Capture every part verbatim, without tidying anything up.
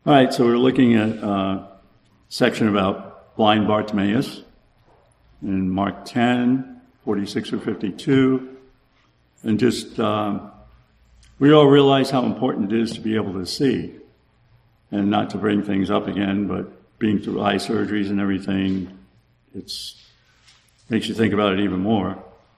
All right, so we're looking at a section about blind Bartimaeus in Mark ten, forty-six through fifty-two. And just, um, we all realize how important it is to be able to see. And not to bring things up again, but being through eye surgeries and everything, it's makes you think about it even more.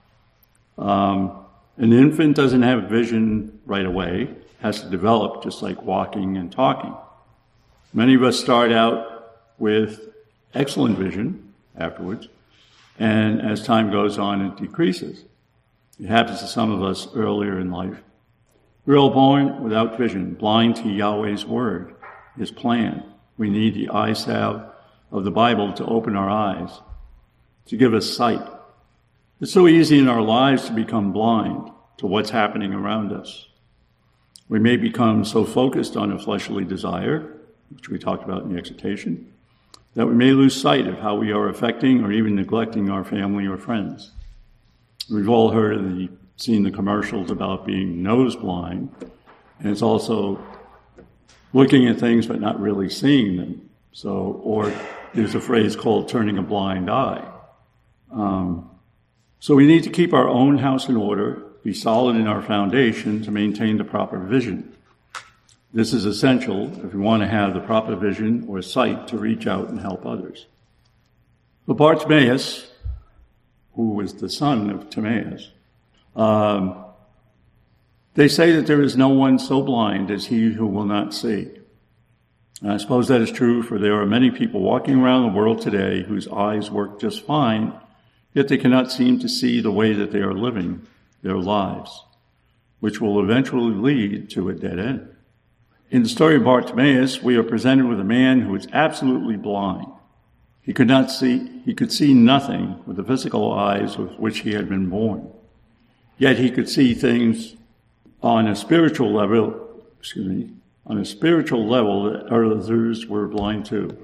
Um, an infant doesn't have vision right away. It has to develop just like walking and talking. Many of us start out with excellent vision afterwards, and as time goes on, it decreases. It happens to some of us earlier in life. We're all born without vision, blind to Yahweh's word, his plan. We need the eye salve of the Bible to open our eyes, to give us sight. It's so easy in our lives to become blind to what's happening around us. We may become so focused on a fleshly desire, which we talked about in the exhortation, that we may lose sight of how we are affecting or even neglecting our family or friends. We've all heard of the, seen the commercials about being nose blind, and it's also looking at things but not really seeing them. So, or there's a phrase called turning a blind eye. Um, so we need to keep our own house in order, be solid in our foundation to maintain the proper vision. This is essential if we want to have the proper vision or sight to reach out and help others. But Bartimaeus, who was the son of Timaeus, um, they say that there is no one so blind as he who will not see. And I suppose that is true, for there are many people walking around the world today whose eyes work just fine, yet they cannot seem to see the way that they are living their lives, which will eventually lead to a dead end. In the story of Bartimaeus, we are presented with a man who is absolutely blind. He could not see, he could see nothing with the physical eyes with which he had been born. Yet he could see things on a spiritual level, excuse me, on a spiritual level that others were blind to.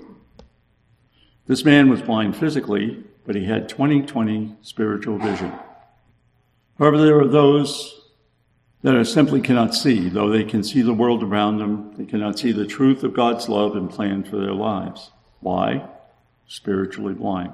This man was blind physically, but he had twenty twenty spiritual vision. However, there are those that are simply cannot see, though they can see the world around them. They cannot see the truth of God's love and plan for their lives. Why? Spiritually blind.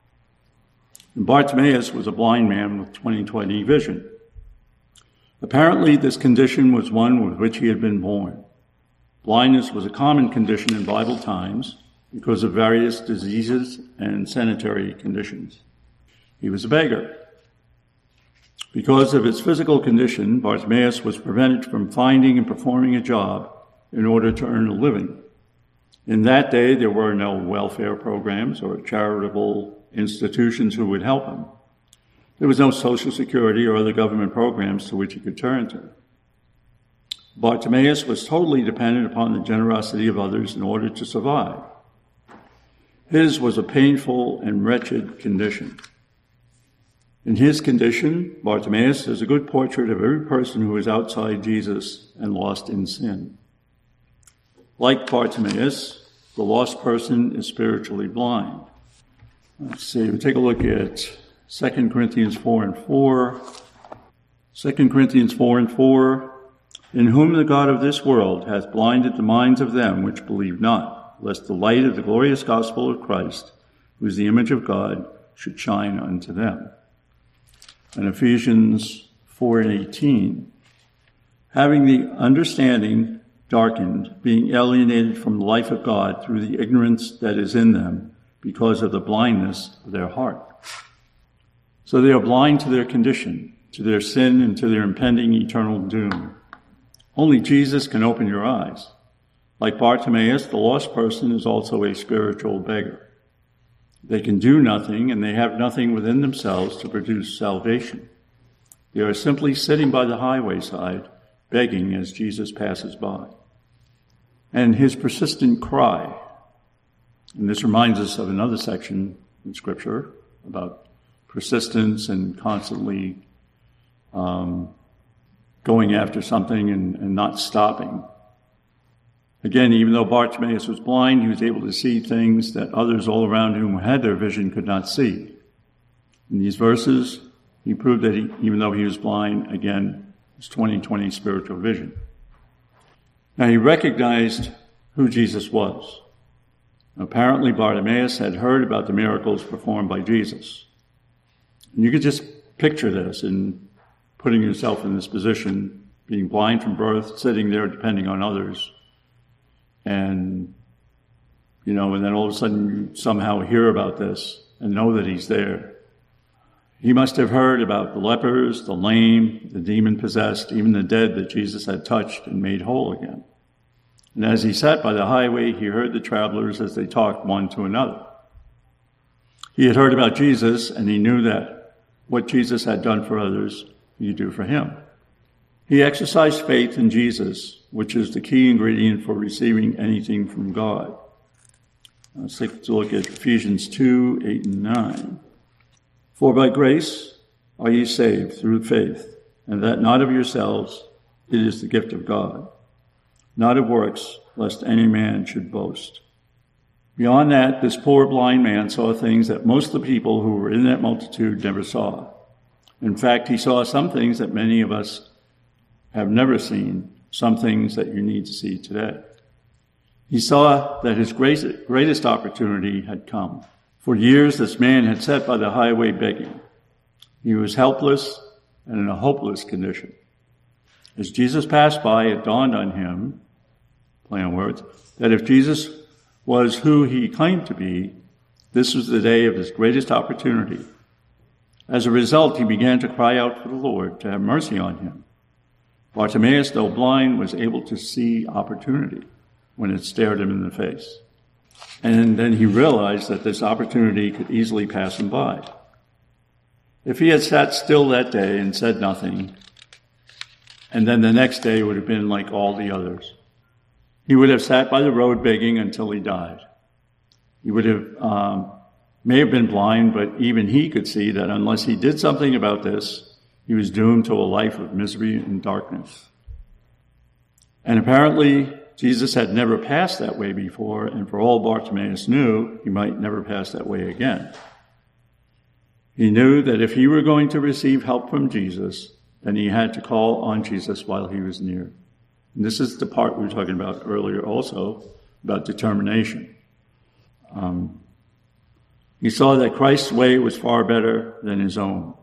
And Bartimaeus was a blind man with twenty twenty vision. Apparently, this condition was one with which he had been born. Blindness was a common condition in Bible times because of various diseases and sanitary conditions. He was a beggar. Because of his physical condition, Bartimaeus was prevented from finding and performing a job in order to earn a living. In that day, there were no welfare programs or charitable institutions who would help him. There was no Social Security or other government programs to which he could turn to. Bartimaeus was totally dependent upon the generosity of others in order to survive. His was a painful and wretched condition. In his condition, Bartimaeus is a good portrait of every person who is outside Jesus and lost in sin. Like Bartimaeus, the lost person is spiritually blind. Let's see, we'll take a look at Second Corinthians four and four. Second Corinthians four and four. In whom the God of this world hath blinded the minds of them which believe not, lest the light of the glorious gospel of Christ, who is the image of God, should shine unto them. And Ephesians four and eighteen. Having the understanding darkened, being alienated from the life of God through the ignorance that is in them, because of the blindness of their heart. So they are blind to their condition, to their sin, and to their impending eternal doom. Only Jesus can open your eyes. Like Bartimaeus, the lost person is also a spiritual beggar. They can do nothing, and they have nothing within themselves to produce salvation. They are simply sitting by the highway side, begging as Jesus passes by. And his persistent cry, and this reminds us of another section in Scripture about persistence and constantly um, going after something and, and not stopping. Again, even though Bartimaeus was blind, he was able to see things that others all around him who had their vision could not see. In these verses, he proved that he, even though he was blind, again, his twenty twenty spiritual vision. Now, he recognized who Jesus was. Apparently, Bartimaeus had heard about the miracles performed by Jesus. And you could just picture this and putting yourself in this position, being blind from birth, sitting there depending on others. And, you know, and then all of a sudden you somehow hear about this and know that he's there. He must have heard about the lepers, the lame, the demon-possessed, even the dead that Jesus had touched and made whole again. And as he sat by the highway, he heard the travelers as they talked one to another. He had heard about Jesus, and he knew that what Jesus had done for others, he'd do for him. He exercised faith in Jesus, which is the key ingredient for receiving anything from God. Let's take a look at Ephesians two, eight, and nine. For by grace are ye saved through faith, and that not of yourselves, it is the gift of God. Not of works, lest any man should boast. Beyond that, this poor blind man saw things that most of the people who were in that multitude never saw. In fact, he saw some things that many of us have never seen, some things that you need to see today. He saw that his greatest opportunity had come. For years, this man had sat by the highway begging. He was helpless and in a hopeless condition. As Jesus passed by, it dawned on him, play on words, that if Jesus was who he claimed to be, this was the day of his greatest opportunity. As a result, he began to cry out for the Lord to have mercy on him. Bartimaeus, though blind, was able to see opportunity when it stared him in the face. And then he realized that this opportunity could easily pass him by. If he had sat still that day and said nothing, and then the next day would have been like all the others, he would have sat by the road begging until he died. He would have, um, may have been blind, but even he could see that unless he did something about this, he was doomed to a life of misery and darkness. And apparently, Jesus had never passed that way before, and for all Bartimaeus knew, he might never pass that way again. He knew that if he were going to receive help from Jesus, then he had to call on Jesus while he was near. And this is the part we were talking about earlier also, about determination. Um, he saw that Christ's way was far better than his own.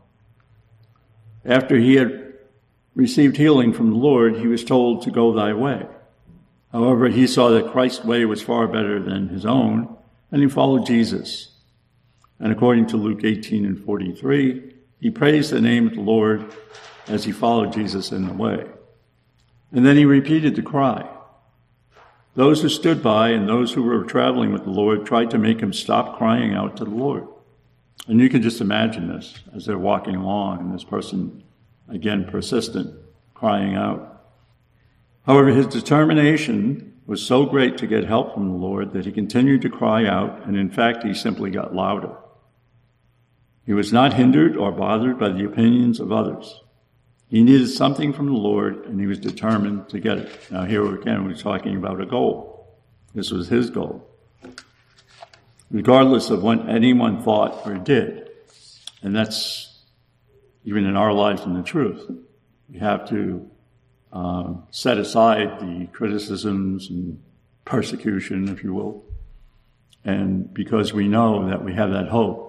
After he had received healing from the Lord, he was told to go thy way. However, he saw that Christ's way was far better than his own, and he followed Jesus. And according to Luke eighteen and forty-three, he praised the name of the Lord as he followed Jesus in the way. And then he repeated the cry. Those who stood by and those who were traveling with the Lord tried to make him stop crying out to the Lord. And you can just imagine this as they're walking along, and this person, again, persistent, crying out. However, his determination was so great to get help from the Lord that he continued to cry out, and in fact, he simply got louder. He was not hindered or bothered by the opinions of others. He needed something from the Lord, and he was determined to get it. Now, here again, we're talking about a goal. This was his goal, regardless of what anyone thought or did. And that's even in our lives in the truth. We have to uh, set aside the criticisms and persecution, if you will, and because we know that we have that hope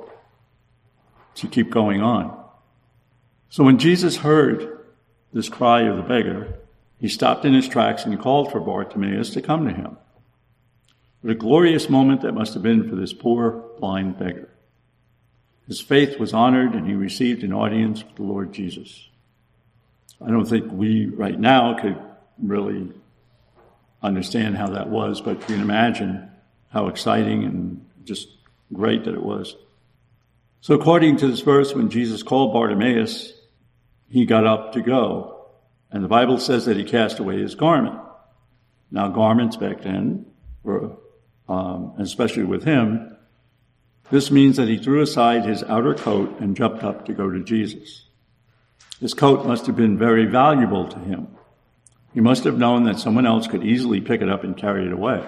to keep going on. So when Jesus heard this cry of the beggar, he stopped in his tracks and called for Bartimaeus to come to him. What a glorious moment that must have been for this poor blind beggar. His faith was honored, and he received an audience with the Lord Jesus. I don't think we right now could really understand how that was, but you can imagine how exciting and just great that it was. So according to this verse, when Jesus called Bartimaeus, he got up to go. And the Bible says that he cast away his garment. Now, garments back then were, um, especially with him, this means that he threw aside his outer coat and jumped up to go to Jesus. His coat must have been very valuable to him. He must have known that someone else could easily pick it up and carry it away.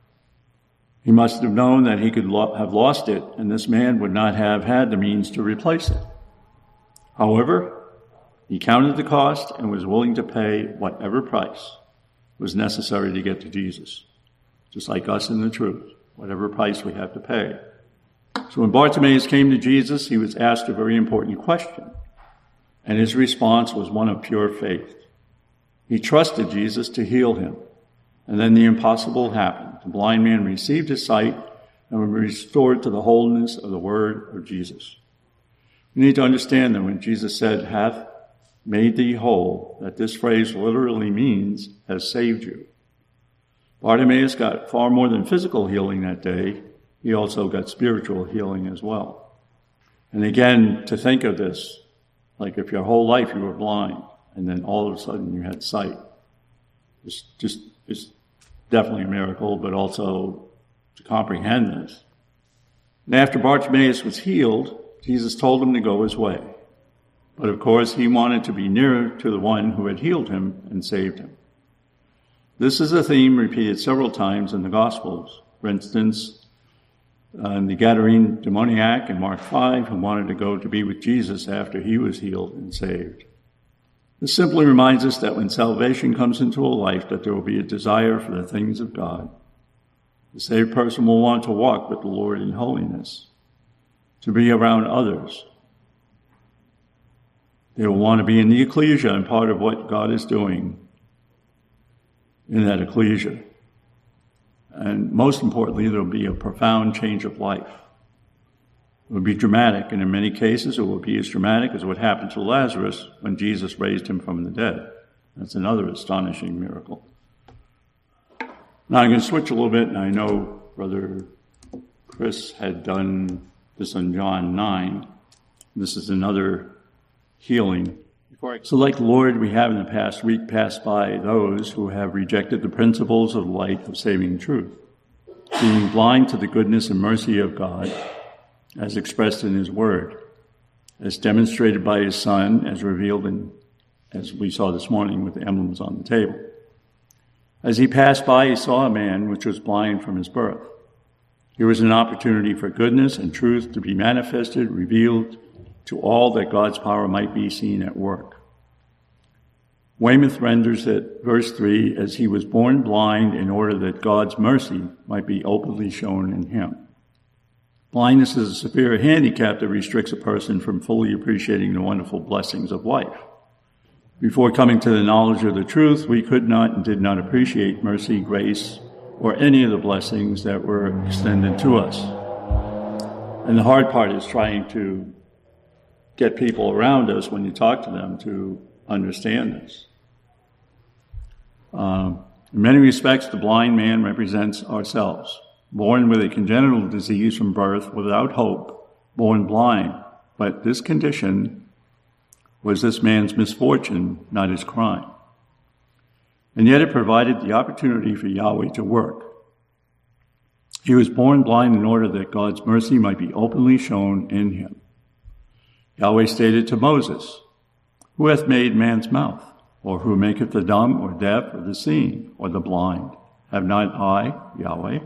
He must have known that he could lo- have lost it, and this man would not have had the means to replace it. However, he counted the cost and was willing to pay whatever price was necessary to get to Jesus. just like us in the truth, whatever price we have to pay. So when Bartimaeus came to Jesus, he was asked a very important question, and his response was one of pure faith. He trusted Jesus to heal him, and then the impossible happened. The blind man received his sight and was restored to the wholeness of the word of Jesus. We need to understand that when Jesus said, hath made thee whole, that this phrase literally means has saved you. Bartimaeus got far more than physical healing that day. He also got spiritual healing as well. And again, to think of this, like if your whole life you were blind, and then all of a sudden you had sight, it's just, it's definitely a miracle, but also to comprehend this. And after Bartimaeus was healed, Jesus told him to go his way. But of course, he wanted to be nearer to the one who had healed him and saved him. This is a theme repeated several times in the Gospels. For instance, uh, the Gadarene demoniac in Mark five, who wanted to go to be with Jesus after he was healed and saved. This simply reminds us that when salvation comes into a life, that there will be a desire for the things of God. The saved person will want to walk with the Lord in holiness, to be around others. They will want to be in the ecclesia and part of what God is doing in that ecclesia. And most importantly, there will be a profound change of life. It will be dramatic, and in many cases it will be as dramatic as what happened to Lazarus when Jesus raised him from the dead. That's another astonishing miracle. Now I'm going to switch a little bit, and I know Brother Chris had done this on John nine. This is another healing. So like the Lord, we have in the past week passed by those who have rejected the principles of light of saving truth, being blind to the goodness and mercy of God, as expressed in his word, as demonstrated by his Son, as revealed in, as we saw this morning with the emblems on the table. As he passed by, he saw a man which was blind from his birth. Here was an opportunity for goodness and truth to be manifested, revealed to all, that God's power might be seen at work. Weymouth renders it, verse three, as he was born blind in order that God's mercy might be openly shown in him. Blindness is a severe handicap that restricts a person from fully appreciating the wonderful blessings of life. Before coming to the knowledge of the truth, we could not and did not appreciate mercy, grace, or any of the blessings that were extended to us. And the hard part is trying to get people around us, when you talk to them, to understand this. Uh, in many respects, the blind man represents ourselves. Born with a congenital disease from birth, without hope, born blind. But this condition was this man's misfortune, not his crime. And yet it provided the opportunity for Yahweh to work. He was born blind in order that God's mercy might be openly shown in him. Yahweh stated to Moses, who hath made man's mouth? Or who maketh the dumb, or deaf, or the seeing, or the blind? Have not I, Yahweh?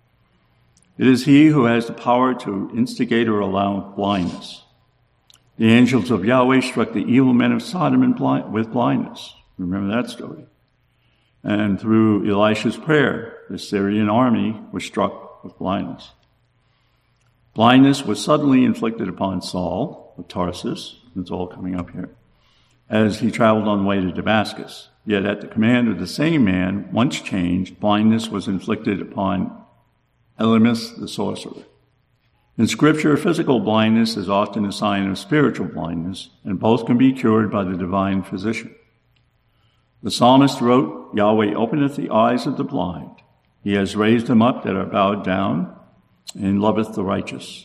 It is he who has the power to instigate or allow blindness. The angels of Yahweh struck the evil men of Sodom in blind, with blindness. Remember that story. And through Elisha's prayer, the Syrian army was struck with blindness. Blindness was suddenly inflicted upon Saul of Tarsus. It's all coming up here. As he traveled on the way to Damascus. Yet at the command of the same man, once changed, blindness was inflicted upon Elymas the sorcerer. In Scripture, physical blindness is often a sign of spiritual blindness, and both can be cured by the divine physician. The psalmist wrote, Yahweh openeth the eyes of the blind. He has raised them up that are bowed down, and loveth the righteous.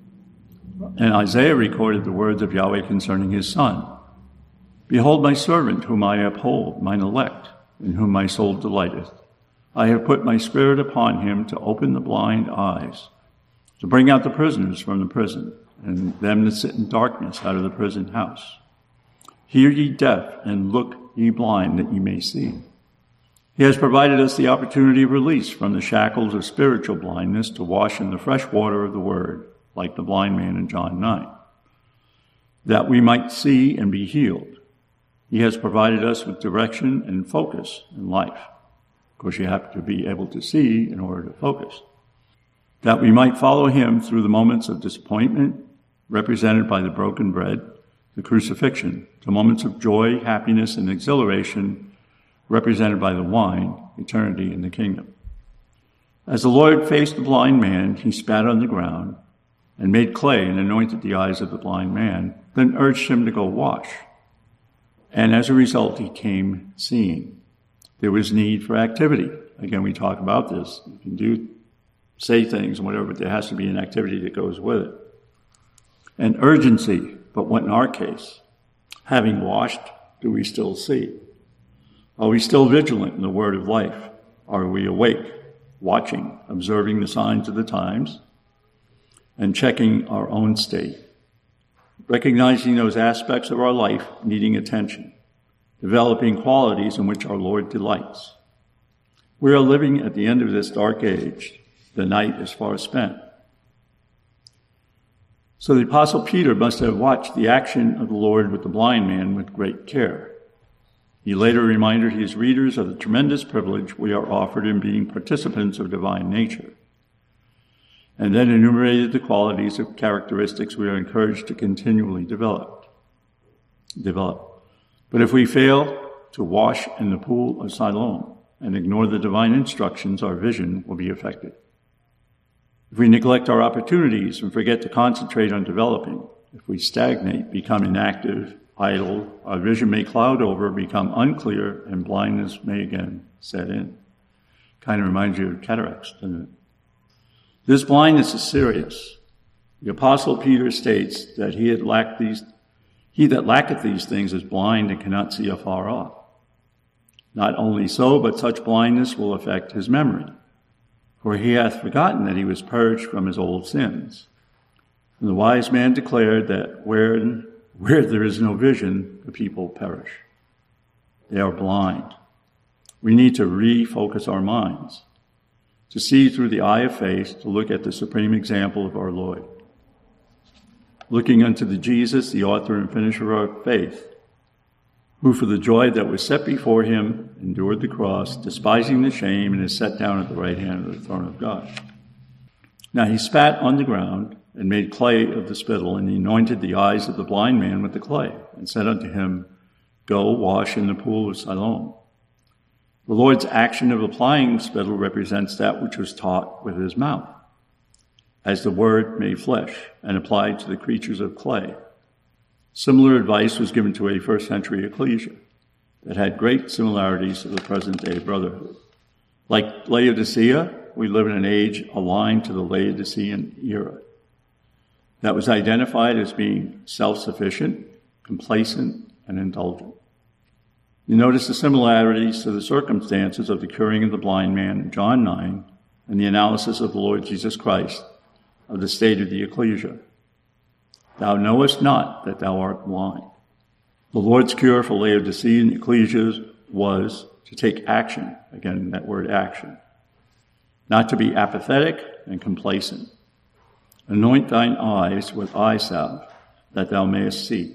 And Isaiah recorded the words of Yahweh concerning his Son. Behold my servant, whom I uphold, mine elect, in whom my soul delighteth. I have put my spirit upon him to open the blind eyes, to bring out the prisoners from the prison, and them that sit in darkness out of the prison house. Hear ye deaf, and look ye blind, that ye may see. He has provided us the opportunity of release from the shackles of spiritual blindness to wash in the fresh water of the word, like the blind man in John nine, that we might see and be healed. He has provided us with direction and focus in life. course, you have to be able to see in order to focus. That we might follow him through the moments of disappointment, represented by the broken bread, the crucifixion, to moments of joy, happiness, and exhilaration, represented by the wine, eternity in the kingdom. As the Lord faced the blind man, he spat on the ground and made clay and anointed the eyes of the blind man, then urged him to go wash. And as a result, he came seeing. There was need for activity. Again, we talk about this. You can do, say things and whatever, but there has to be an activity that goes with it. And urgency, but what in our case? Having washed, do we still see? Are we still vigilant in the word of life? Are we awake, watching, observing the signs of the times, and checking our own state? Recognizing those aspects of our life needing attention, developing qualities in which our Lord delights. We are living at the end of this dark age. The night is far spent. So the Apostle Peter must have watched the action of the Lord with the blind man with great care. He later reminded his readers of the tremendous privilege we are offered in being participants of divine nature, and then enumerated the qualities of characteristics we are encouraged to continually develop. develop. But if we fail to wash in the pool of Siloam and ignore the divine instructions, our vision will be affected. If we neglect our opportunities and forget to concentrate on developing, if we stagnate, become inactive, idle, our vision may cloud over, become unclear, and blindness may again set in. Kind of reminds you of cataracts, doesn't it? This blindness is serious. The Apostle Peter states that he had lacked these, he that lacketh these things is blind and cannot see afar off. Not only so, but such blindness will affect his memory, for he hath forgotten that he was purged from his old sins. And the wise man declared that where, where there is no vision, the people perish. They are blind. We need to refocus our minds, to see through the eye of faith, to look at the supreme example of our Lord. Looking unto the Jesus, the author and finisher of our faith, who for the joy that was set before him endured the cross, despising the shame, and is set down at the right hand of the throne of God. Now he spat on the ground and made clay of the spittle, and he anointed the eyes of the blind man with the clay, and said unto him, Go wash in the pool of Siloam. The Lord's action of applying the spittle represents that which was taught with his mouth, as the word made flesh and applied to the creatures of clay. Similar advice was given to a first century ecclesia that had great similarities to the present day brotherhood. Like Laodicea, we live in an age aligned to the Laodicean era that was identified as being self-sufficient, complacent, and indulgent. You notice the similarities to the circumstances of the curing of the blind man in John nine and the analysis of the Lord Jesus Christ of the state of the ecclesia. Thou knowest not that thou art blind. The Lord's cure for Laodicean ecclesias was to take action, again, that word action, not to be apathetic and complacent. Anoint thine eyes with eye salve, that thou mayest see.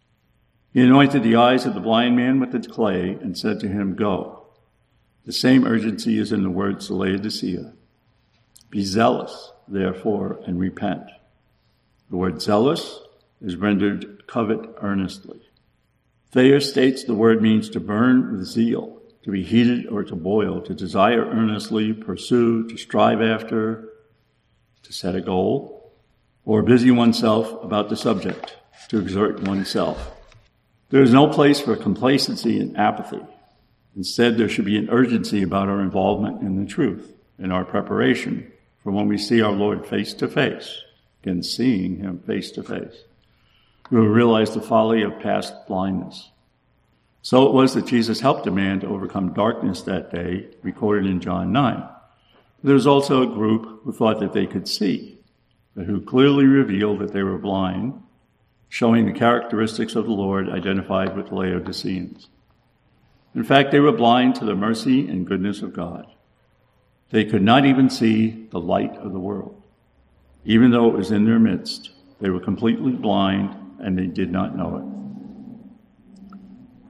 He anointed the eyes of the blind man with the clay and said to him, Go. The same urgency is in the words to Laodicea. Be zealous, therefore, and repent. The word zealous is rendered covet earnestly. Thayer states the word means to burn with zeal, to be heated or to boil, to desire earnestly, pursue, to strive after, to set a goal, or busy oneself about the subject, to exert oneself. There is no place for complacency and apathy. Instead, there should be an urgency about our involvement in the truth, in our preparation for when we see our Lord face to face. Again, seeing him face to face, we will realize the folly of past blindness. So it was that Jesus helped a man to overcome darkness that day, recorded in John nine. There was also a group who thought that they could see, but who clearly revealed that they were blind, showing the characteristics of the Lord identified with the Laodiceans. In fact, they were blind to the mercy and goodness of God. They could not even see the light of the world. Even though it was in their midst, they were completely blind and they did not know it.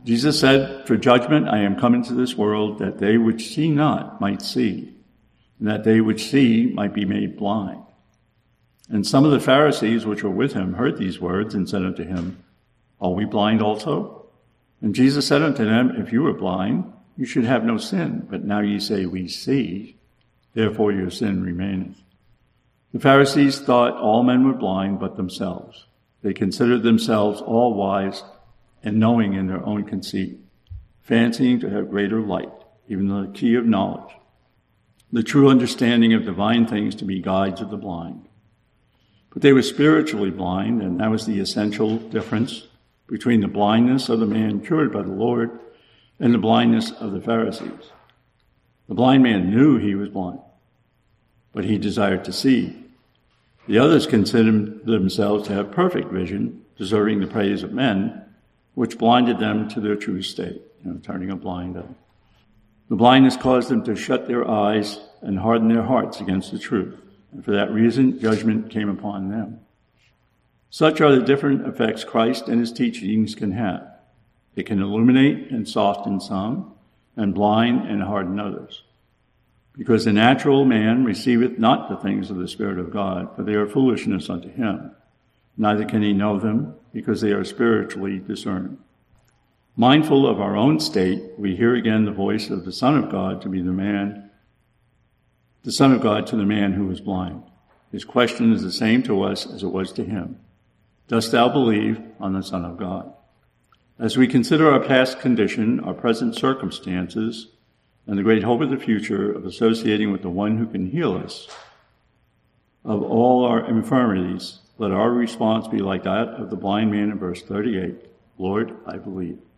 Jesus said, "For judgment I am come into this world, that they which see not might see, and that they which see might be made blind." And some of the Pharisees which were with him heard these words, and said unto him, "Are we blind also?" And Jesus said unto them, "If you were blind, you should have no sin. But now ye say, We see, therefore your sin remaineth." The Pharisees thought all men were blind but themselves. They considered themselves all wise and knowing in their own conceit, fancying to have greater light, even the key of knowledge, the true understanding of divine things to be guides of the blind. But they were spiritually blind, and that was the essential difference between the blindness of the man cured by the Lord and the blindness of the Pharisees. The blind man knew he was blind, but he desired to see. The others considered themselves to have perfect vision, deserving the praise of men, which blinded them to their true state, you know, turning a blind eye. The blindness caused them to shut their eyes and harden their hearts against the truth, and for that reason judgment came upon them. Such are the different effects Christ and his teachings can have. It can illuminate and soften some, and blind and harden others. Because the natural man receiveth not the things of the Spirit of God, for they are foolishness unto him. Neither can he know them, because they are spiritually discerned. Mindful of our own state, we hear again the voice of the Son of God to be the man, the Son of God to the man who was blind. His question is the same to us as it was to him. Dost thou believe on the Son of God? As we consider our past condition, our present circumstances, and the great hope of the future of associating with the one who can heal us of all our infirmities, let our response be like that of the blind man in verse thirty-eight. Lord, I believe.